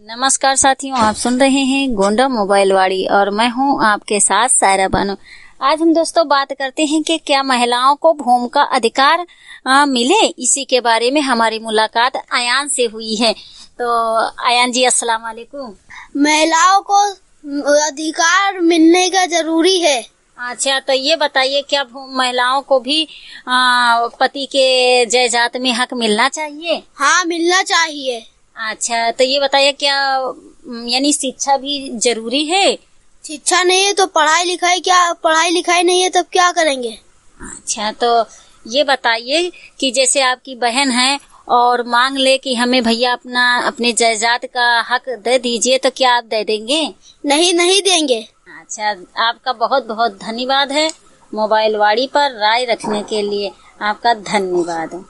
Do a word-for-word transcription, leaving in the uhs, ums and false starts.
नमस्कार साथियों, आप सुन रहे हैं गोंडा मोबाइल वाड़ी और मैं हूं आपके साथ सायरा बानो। आज हम दोस्तों बात करते हैं कि क्या महिलाओं को भूमि का अधिकार आ, मिले। इसी के बारे में हमारी मुलाकात अयान से हुई है। तो अयान जी, अस्सलाम वालेकुम। महिलाओं को अधिकार मिलने का जरूरी है। अच्छा, तो ये बताइए, क्या महिलाओं को भी आ, पति के जायदाद में हक मिलना चाहिए? हाँ, मिलना चाहिए। अच्छा, तो ये बताइए, क्या यानी शिक्षा भी जरूरी है? शिक्षा नहीं है तो पढ़ाई लिखाई क्या पढ़ाई लिखाई नहीं है तब क्या करेंगे? अच्छा, तो ये बताइए कि जैसे आपकी बहन है और मांग ले कि हमें भैया अपना अपने जायदाद का हक दे दीजिए, तो क्या आप दे देंगे? नहीं, नहीं देंगे। अच्छा, आपका बहुत बहुत धन्यवाद है मोबाइल वाड़ी पर राय रखने के लिए। आपका धन्यवाद।